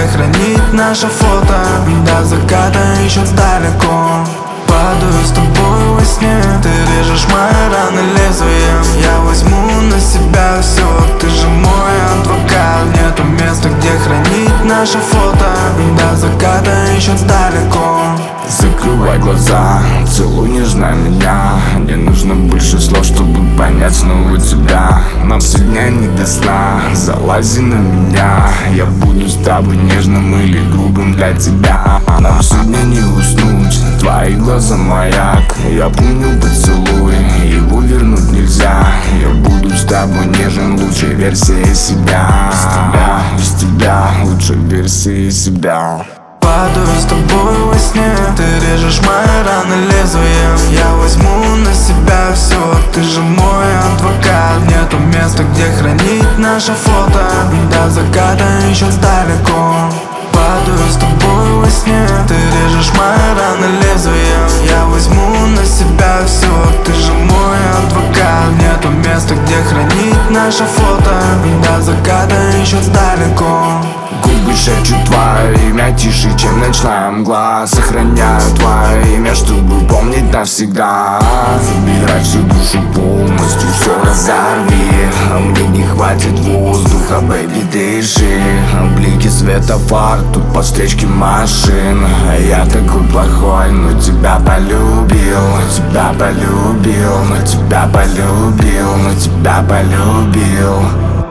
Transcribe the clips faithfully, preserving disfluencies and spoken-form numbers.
где хранить наше фото. До заката еще далеко. Падаю с тобой во сне, ты режешь мои раны лезвием. Я возьму на себя все, ты же мой адвокат. Нету места, где хранить наше фото. До заката еще далеко. Закрывай глаза, целуй нежно меня. Не нужно больше слов, чтобы понять снова тебя. Нам сегодня не до сна, залази на меня. Я буду с тобой нежным или грубым для тебя. Нам сегодня не уснуть, твои глаза маяк. Я помню поцелуй, его вернуть нельзя. Я буду с тобой нежен, лучшей версией себя. Без тебя, без тебя, лучшей версией себя. Падаю с тобой во сне, ты режешь мои раны лезвием. Я возьму на себя все, ты же мой адвокат. Нету места, где хранить наше фото. До заката еще далеко. Падаю с тобой во сне, ты режешь мои раны лезвием. Я возьму на себя все, ты же мой адвокат. Нету места, где хранить наше фото. До заката еще далеко. Губы шепчут твое имя тише, чем ночная мгла. Сохраняю твое имя, чтобы помнить навсегда. Забирай всю душу полностью, все разорви. А мне не хватит воздуха, бэйби, дыши. Блики светофар, тут по встречке машин. Я такой плохой, но тебя полюбил. Тебя полюбил, но тебя полюбил, но тебя полюбил.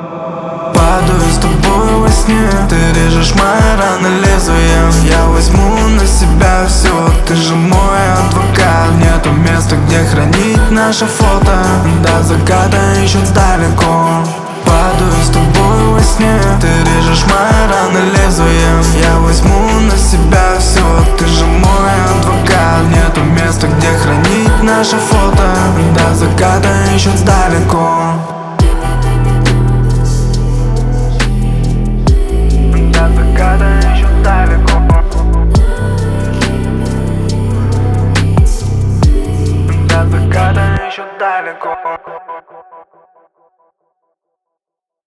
Падаю с тобой во сне, ты режешь мои раны лезвием. Я возьму на себя все, ты же мой адвокат. Нету места, где хранить наше фото. До заката еще далеко. Падаю с тобой во сне, ты режешь мои раны лезвием. Я возьму на себя все, ты же мой адвокат. Нету места, где хранить наше фото. До заката еще далеко. До заката еще далеко.